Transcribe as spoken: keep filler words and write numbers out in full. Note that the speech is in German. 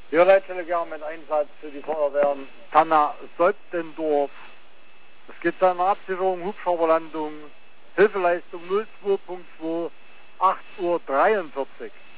Ja, letztlich auch mit Einsatz für die Feuerwehren. Tanna-Seutendorf. Es geht dann eine Absicherung, Hubschrauberlandung, Hilfeleistung null zwei Punkt zwei, acht Uhr dreiundvierzig.